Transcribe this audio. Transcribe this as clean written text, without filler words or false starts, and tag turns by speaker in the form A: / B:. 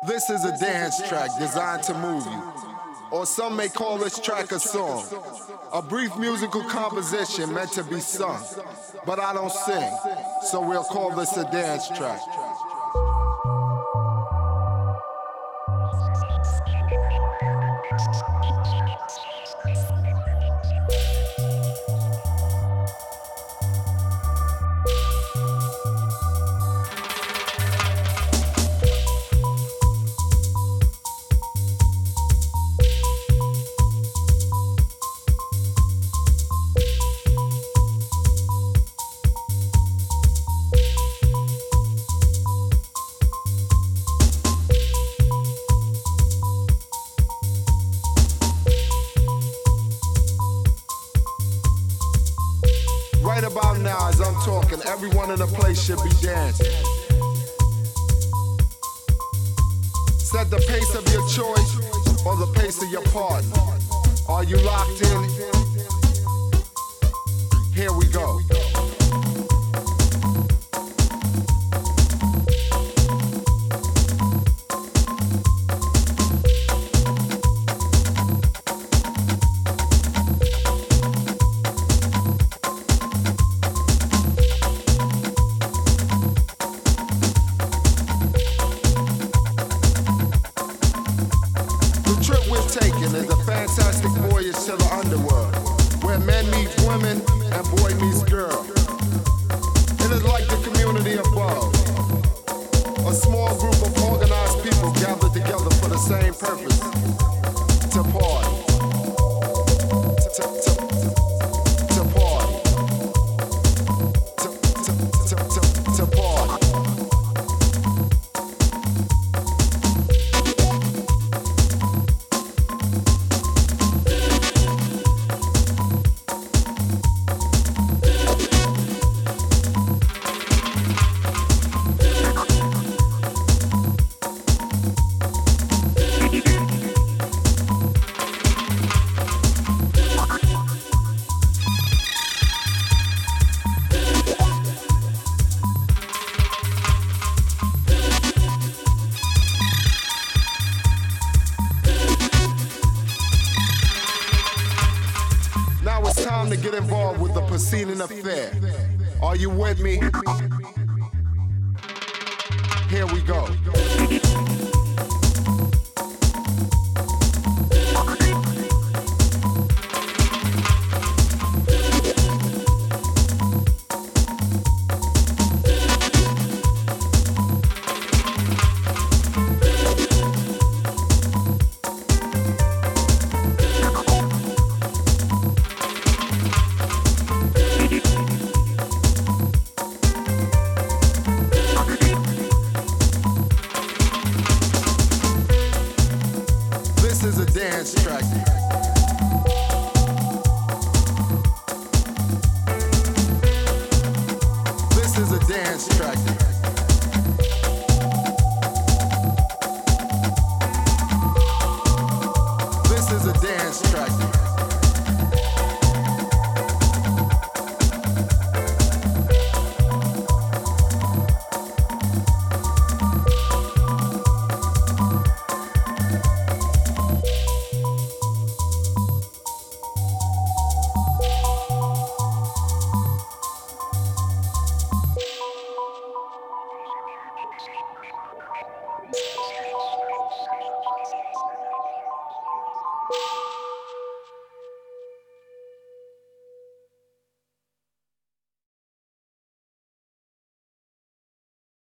A: This is a dance track designed to move you, or some may call this track a song, a brief musical composition meant to be sung, but I don't sing, so we'll call this a dance track. Right about now, as I'm talking, everyone in the place should be dancing. Set the pace of your choice or the pace of your partner. Are you locked in? Here we go. Taken is a fantastic voyage to the underworld, where men meet women and boy meets girl. It is like the community above, a small group of organized people gathered together for the same purpose: to party, to party, to party. Now it's time to get involved with the preceding affair. Are you with me? Here we go. This is a dance track. This is a dance track. This is a dance track.